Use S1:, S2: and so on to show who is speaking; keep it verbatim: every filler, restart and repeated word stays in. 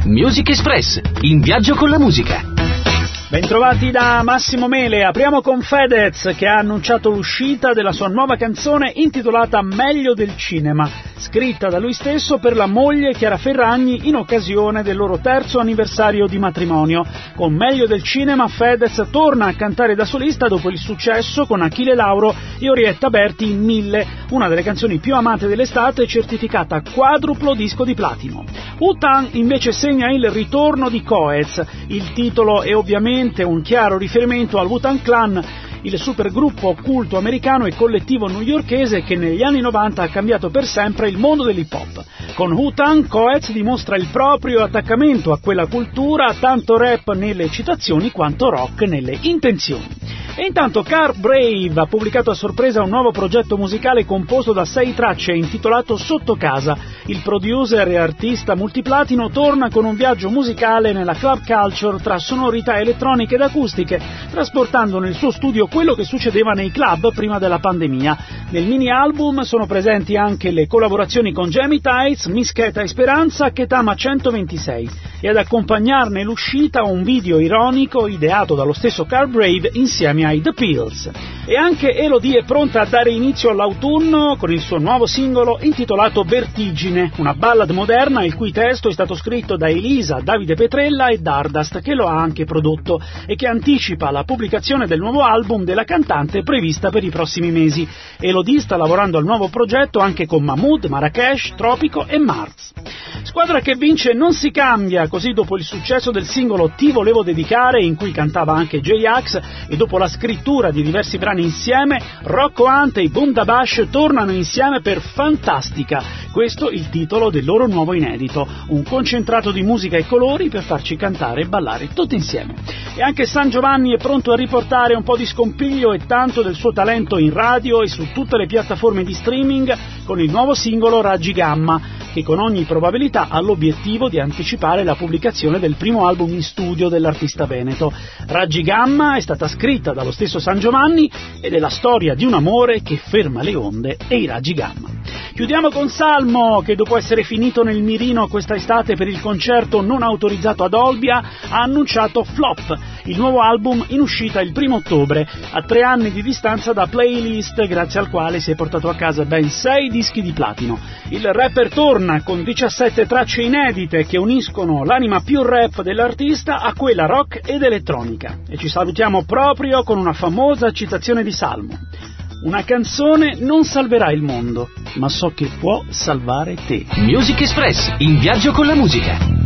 S1: Music Express, in viaggio con la musica.
S2: Bentrovati da Massimo Mele. Apriamo con Fedez, che ha annunciato l'uscita della sua nuova canzone intitolata Meglio del cinema, scritta da lui stesso per la moglie Chiara Ferragni in occasione del loro terzo anniversario di matrimonio. Con Meglio del cinema Fedez torna a cantare da solista dopo il successo con Achille Lauro e Orietta Berti in Mille, una delle canzoni più amate dell'estate, certificata quadruplo disco di platino. Wu-Tang invece segna il ritorno di Coez. Il titolo è ovviamente un chiaro riferimento al Wu-Tang Clan, il supergruppo occulto americano e collettivo newyorkese che negli anni novanta ha cambiato per sempre il mondo dell'hip hop. Con Wu-Tang, Coez dimostra il proprio attaccamento a quella cultura, tanto rap nelle citazioni quanto rock nelle intenzioni. E intanto Car Brave ha pubblicato a sorpresa un nuovo progetto musicale composto da sei tracce intitolato Sotto Casa. Il producer e artista multiplatino torna con un viaggio musicale nella club culture tra sonorità elettroniche ed acustiche, trasportando nel suo studio quello che succedeva nei club prima della pandemia. Nel mini album sono presenti anche le collaborazioni con Jamie Tights, Mischeta e Speranza, Ketama centoventisei, e ad accompagnarne l'uscita un video ironico ideato dallo stesso Car Brave insieme ai The Pills. E anche Elodie è pronta a dare inizio all'autunno con il suo nuovo singolo intitolato Vertigine, una ballad moderna il cui testo è stato scritto da Elisa, Davide Petrella e Dardust, che lo ha anche prodotto, e che anticipa la pubblicazione del nuovo album della cantante prevista per i prossimi mesi. Elodie sta lavorando al nuovo progetto anche con Mahmood, Marrakesh, Tropico e Mars. Squadra che vince non si cambia, così dopo il successo del singolo Ti volevo dedicare, in cui cantava anche J-Ax, e dopo la scrittura di diversi brani insieme, Rocco Hunt e i Bundabash tornano insieme per Fantastica, questo il titolo del loro nuovo inedito, un concentrato di musica e colori per farci cantare e ballare tutti insieme. E anche San Giovanni è pronto a riportare un po' di scompiglio e tanto del suo talento in radio e su tutte le piattaforme di streaming con il nuovo singolo Raggi Gamma, che con ogni probabilità ha l'obiettivo di anticipare la pubblicazione del primo album in studio dell'artista veneto. Raggi Gamma è stata scritta dallo stesso San Giovanni ed è la storia di un amore che ferma le onde e i raggi gamma. Chiudiamo con Salmo, che dopo essere finito nel mirino questa estate per il concerto non autorizzato ad Olbia ha annunciato Flop, il nuovo album in uscita il primo ottobre, a tre anni di distanza da Playlist, grazie al quale si è portato a casa ben sei dischi di platino. Il rapper torna con diciassette tracce inedite che uniscono l'anima più rap dell'artista a quella rock ed elettronica. E ci salutiamo proprio con una famosa citazione di Salmo: una canzone non salverà il mondo, ma so che può salvare te.
S1: Music Express, in viaggio con la musica.